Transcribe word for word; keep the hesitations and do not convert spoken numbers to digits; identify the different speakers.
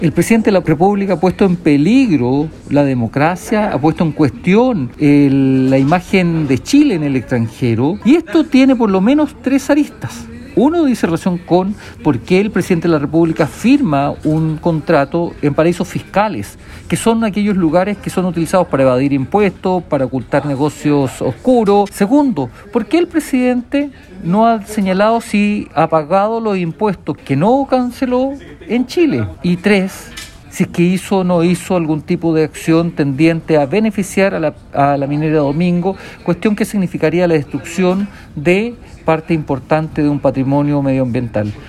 Speaker 1: El presidente de la República ha puesto en peligro la democracia, ha puesto en cuestión el, la imagen de Chile en el extranjero, y esto tiene por lo menos tres aristas. Uno dice relación con por qué el presidente de la República firma un contrato en paraísos fiscales, que son aquellos lugares que son utilizados para evadir impuestos, para ocultar negocios oscuros. Segundo, ¿por qué el presidente no ha señalado si ha pagado los impuestos que no canceló en Chile? Y tres, si es que hizo o no hizo algún tipo de acción tendiente a beneficiar a la, a la minera Domingo, cuestión que significaría la destrucción de parte importante de un patrimonio medioambiental.